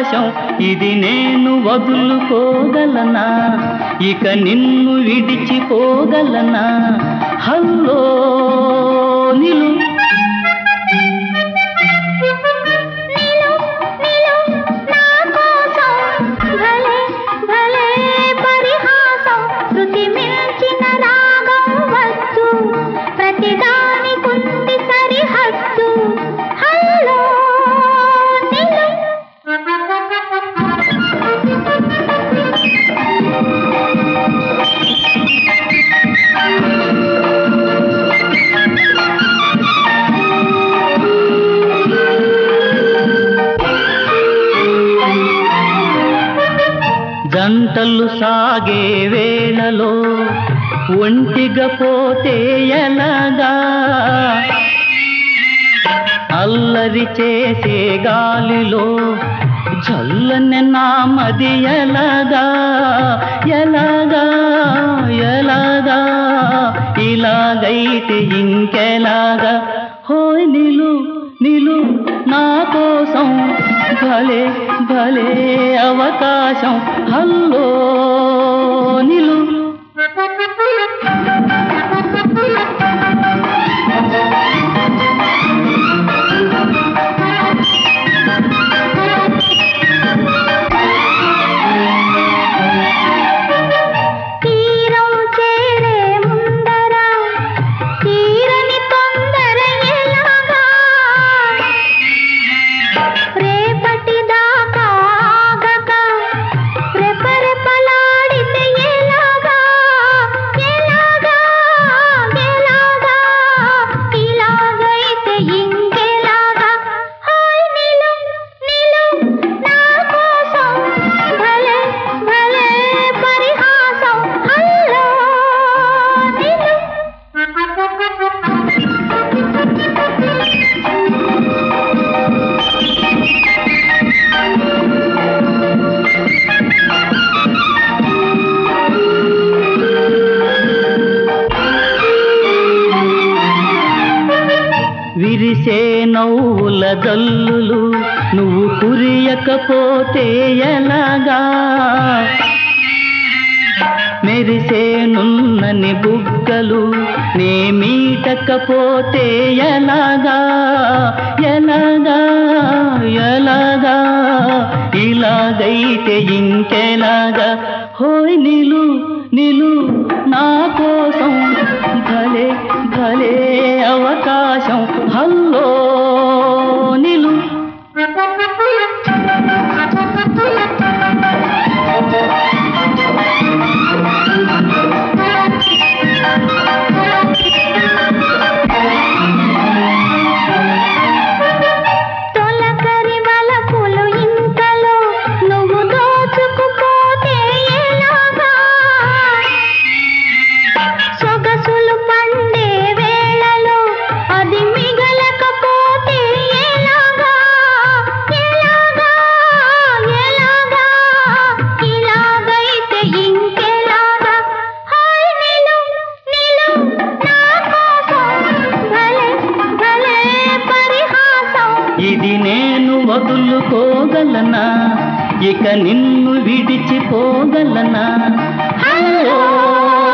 అవకాశం ఇది నేను వదులుకోగలనా ఇక నిన్ను విడిచిపోగలనా హల్లో నిలు గంటలు సాగే వేళలో ఒంటిగా పోతే ఎలాగా అల్లరి చేసే గాలిలో చల్లని నామది ఎలాగా ఎలాగా ఎలాగా ఇలాగైతే ఇంకెలాగా హోయ్ నిలు నిలు నా కోసం భలే భలే అవకాశం హల్లో నిలు విరిసే నవ్వుల జల్లులు నువ్వు కురియకపోతే ఎలాగా మెరిసే నున్నని బుగ్గలు నే మీటకపోతే ఎలాగా ఎలాగా ఎలాగా ఇలాగైతే ఇంకెలాగా హోయ్ నిలు నిలు నా కోసం భలే భలే అవకాశం హల్లో నిలు తొలకరి వలపులు ఇంతలో నువ్వు దోచుకుపోతే ఎలాగా సొగసులు పండే వేళలో అది మిగలకపోతే ఎలాగా ఎలాగా ఎలాగా ఇలాగైతే ఇంకెలాగా హాయ్ నిలు నిలు నా కోసం భలే భలే పరిహాసం ఇది నేను వదులుకోగలనా ఇక నిన్ను విడిచిపోగలనా హల్లో